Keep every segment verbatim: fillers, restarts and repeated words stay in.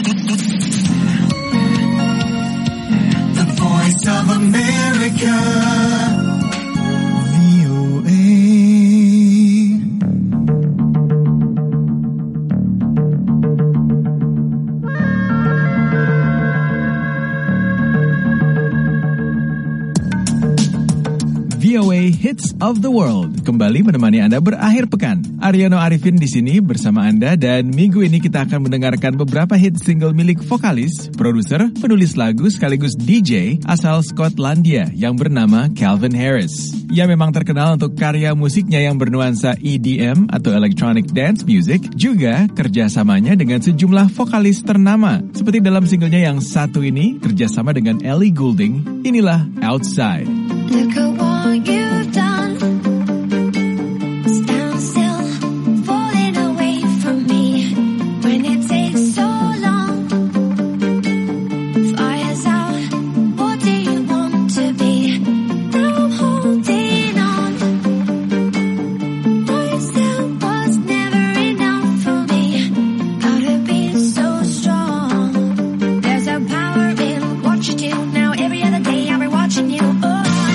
The Voice of America, V O A. V O A Hits of the World kembali menemani Anda berakhir pekan. Aryono Arifin di sini bersama Anda, dan minggu ini kita akan mendengarkan beberapa hit single milik vokalis, produser, penulis lagu sekaligus D J asal Skotlandia yang bernama Calvin Harris. Ia memang terkenal untuk karya musiknya yang bernuansa E D M atau Electronic Dance Music, juga kerjasamanya dengan sejumlah vokalis ternama. Seperti dalam singlenya yang satu ini, kerjasama dengan Ellie Goulding, inilah Outside. Look at what you've done. Stand still, falling away from me. When it takes so long, fire's out. What do you want to be? Now I'm holding on. Myself was never enough for me. Gotta be so strong. There's a power in what you do. Now every other day I'll be watching you. Oh.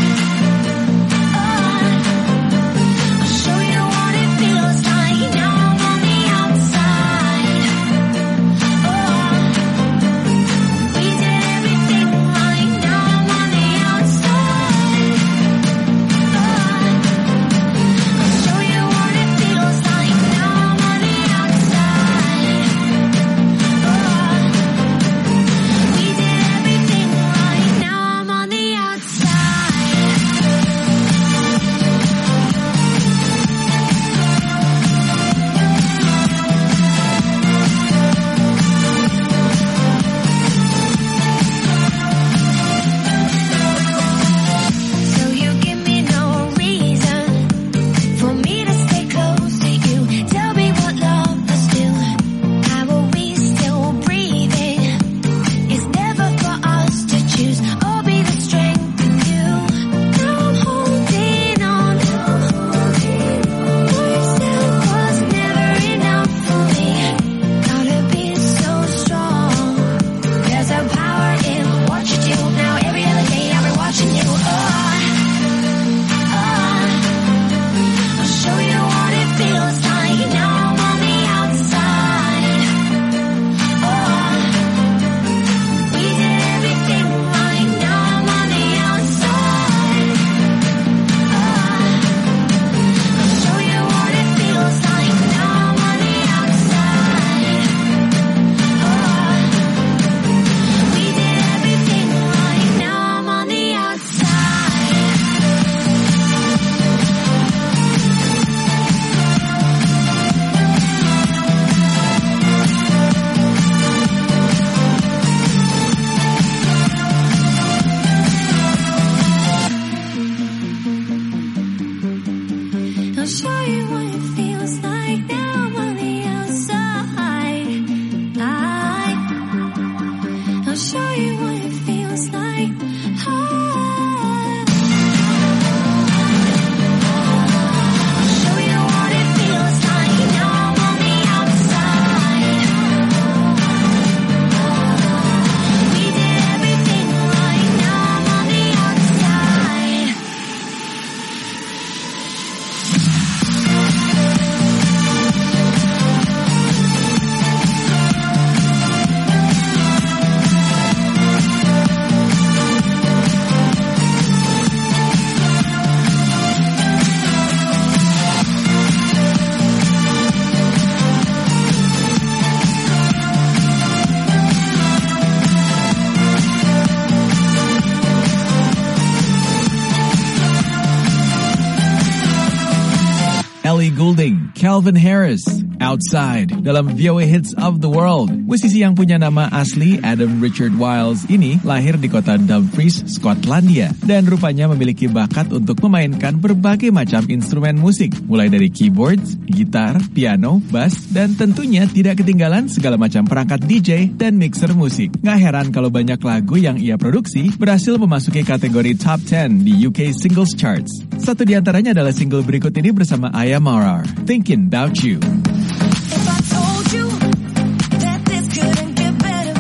Ellie Goulding, Calvin Harris, Outside dalam V O A Hits of the World. Musisi yang punya nama asli Adam Richard Wiles ini lahir di kota Dumfries, Skotlandia, dan rupanya memiliki bakat untuk memainkan berbagai macam instrumen musik, mulai dari keyboards, gitar, piano, bass, dan tentunya tidak ketinggalan segala macam perangkat D J dan mixer musik. Nggak heran kalau banyak lagu yang ia produksi berhasil memasuki kategori top sepuluh di U K Singles Charts. Satu di antaranya adalah single berikut ini bersama Aya Marar, Thinking About You. If I told you that this couldn't get better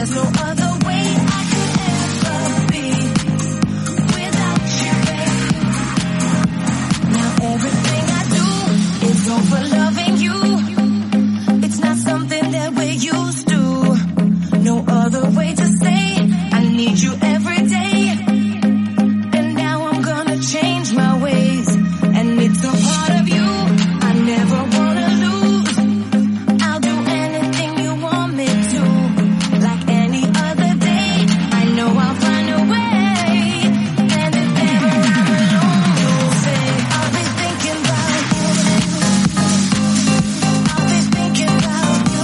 There's no other way I could ever be without you, babe. Now everything I do is all for loving you. It's not something that we're used to. No other way to say I need you every day. And now I'm gonna change my ways. And it's a part of you I never wanna lose. I'll do anything you want me to. Like any other day, I know I'll find a way. And if ever I'm alone, you'll say I'll be thinking about you. I'll be thinking about you.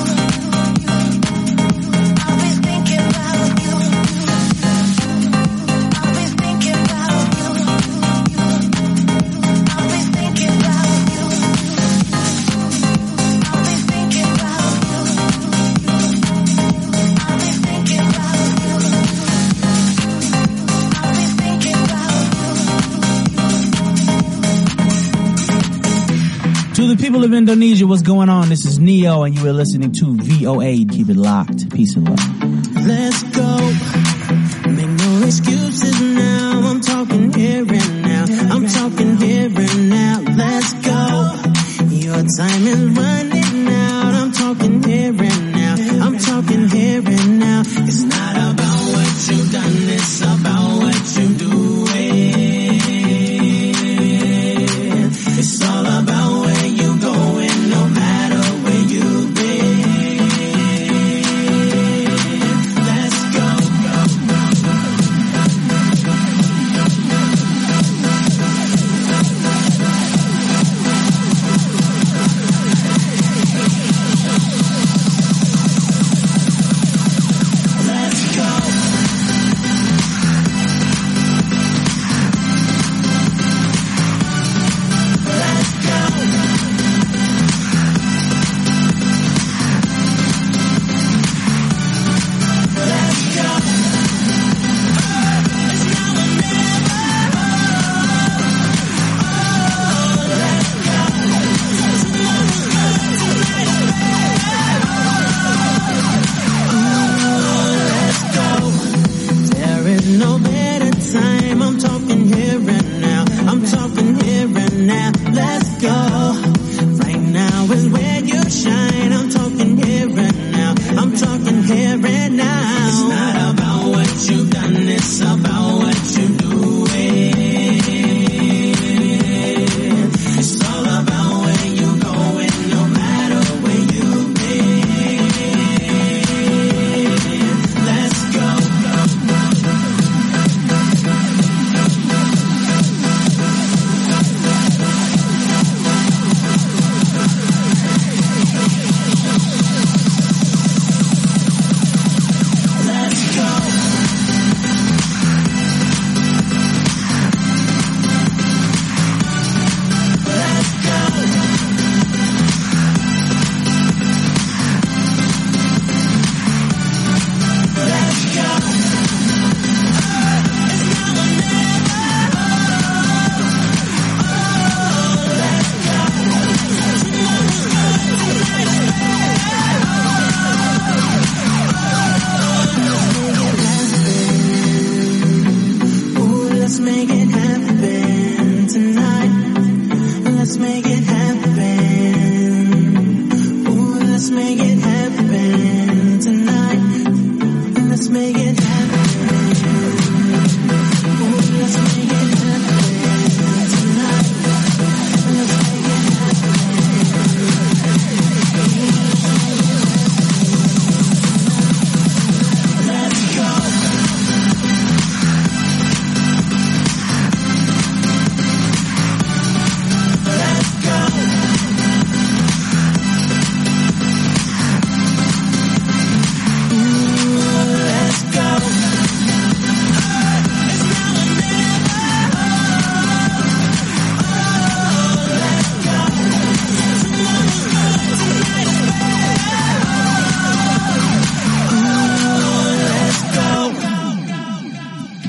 I'll be thinking about you. I'll be thinking about you. I'll be thinking about you. I'll be thinking about you. I'll be thinking about you. I'll be thinking about you. To the people of Indonesia, what's going on? This is Neo, and you are listening to V O A. Keep it locked. Peace and love. Let's go. Make no excuses now. I'm talking here and now. I'm talking here and now. Let's go. Your time is running out. I'm talking here and now. I'm talking here and now. It's not about what you've done. It's about what you doing. It's all about where you going, no matter where you've been. Let's go.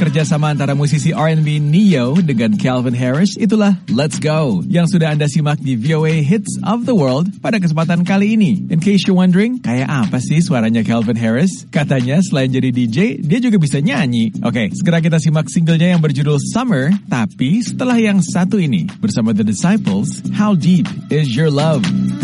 kerjasama antara musisi R and B Neo dengan Calvin Harris, itulah Let's Go, yang sudah Anda simak di V O A Hits of the World pada kesempatan kali ini. In case you're wondering, kayak apa sih suaranya Calvin Harris? Katanya selain jadi D J, dia juga bisa nyanyi. Oke, segera kita simak singlenya yang berjudul Summer, tapi setelah yang satu ini, bersama The Disciples, How Deep Is Your Love?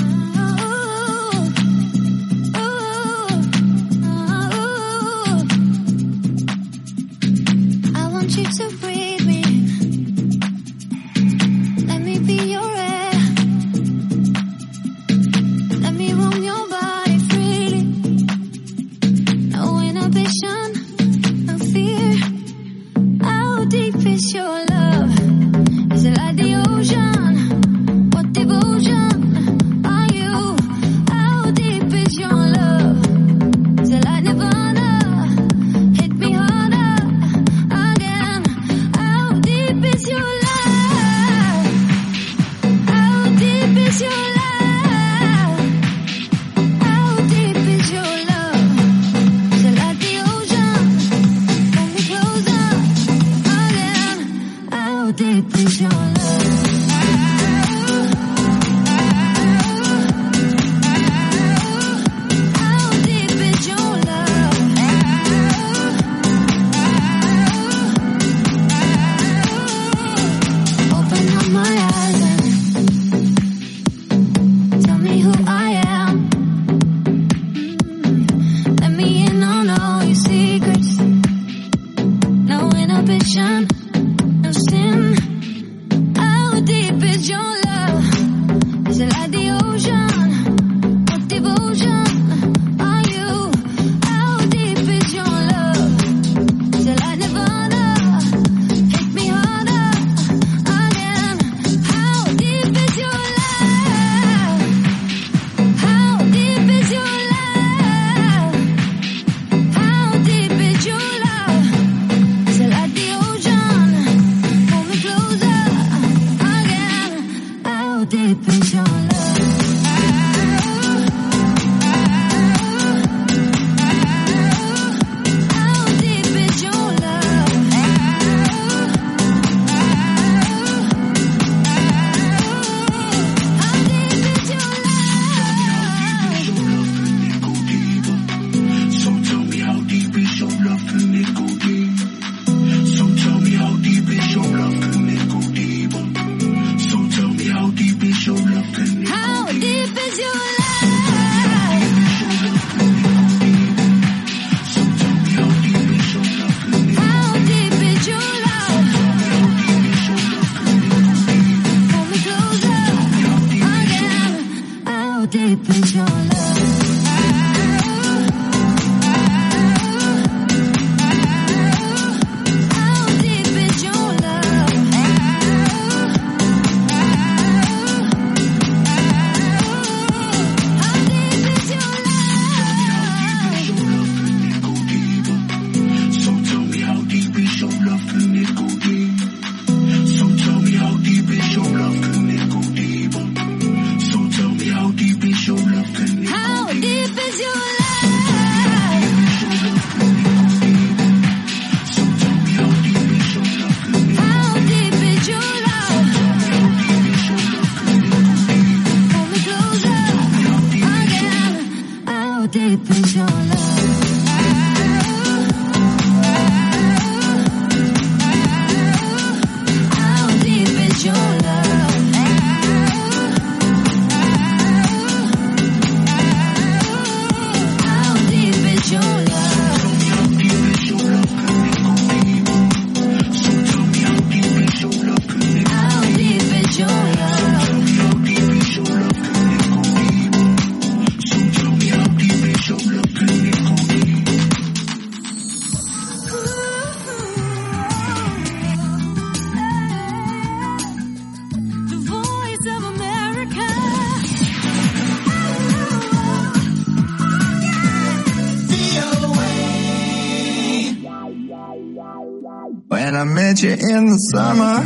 When I met you in the summer,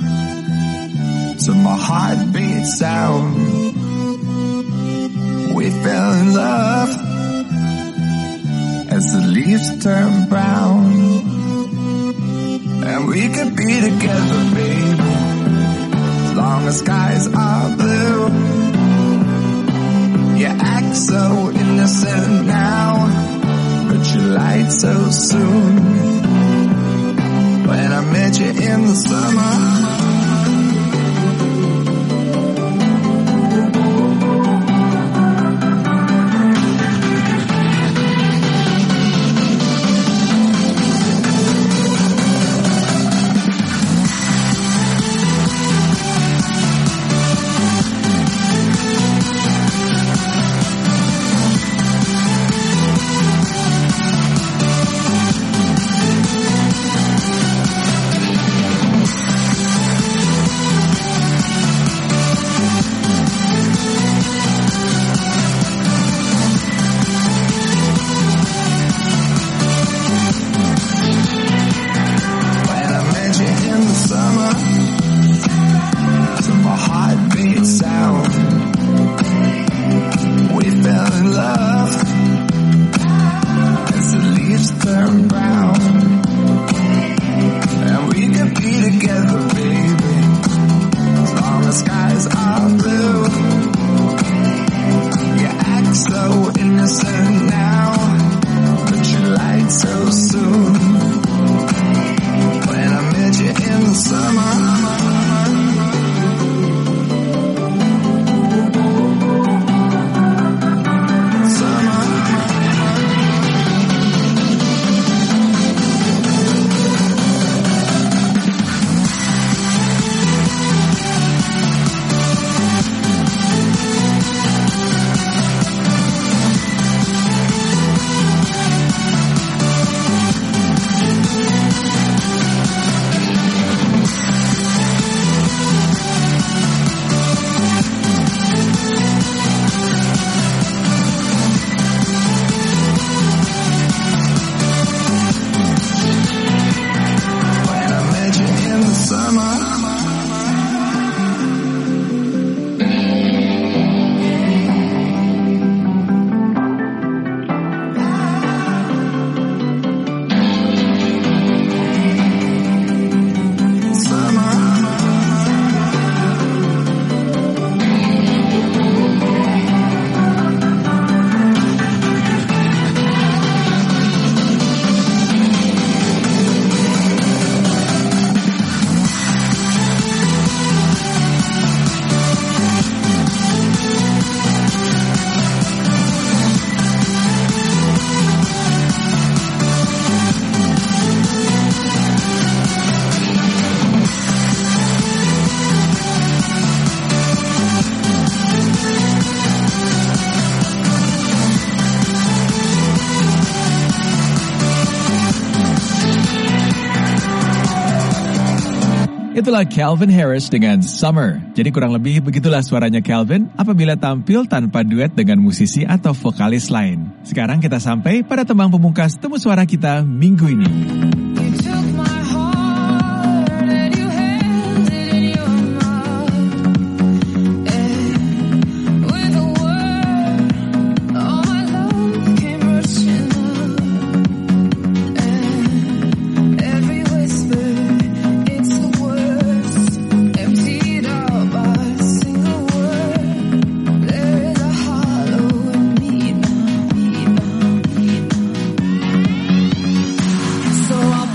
to my heartbeat sound, we fell in love as the leaves turn brown. we could be together, baby, as long as skies are blue. You act so innocent now, but you lied so soon. When I met you in the summer, Itulah Calvin Harris dengan Summer. Jadi kurang lebih begitulah suaranya Calvin apabila tampil tanpa duet dengan musisi atau vokalis lain. Sekarang kita sampai pada tembang pemungkas temu suara kita minggu ini. So I'll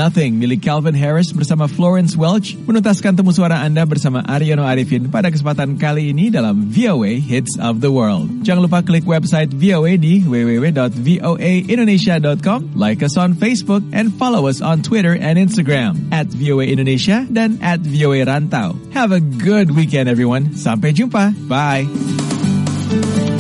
Nothing milik Calvin Harris bersama Florence Welch menuntaskan temu suara Anda bersama Aryono Arifin pada kesempatan kali ini dalam V O A Hits of the World. Jangan lupa klik website V O A di w w w dot voa indonesia dot com, like us on Facebook, and follow us on Twitter and Instagram at V O A Indonesia dan at V O A Rantau. Have a good weekend everyone. Sampai jumpa. Bye.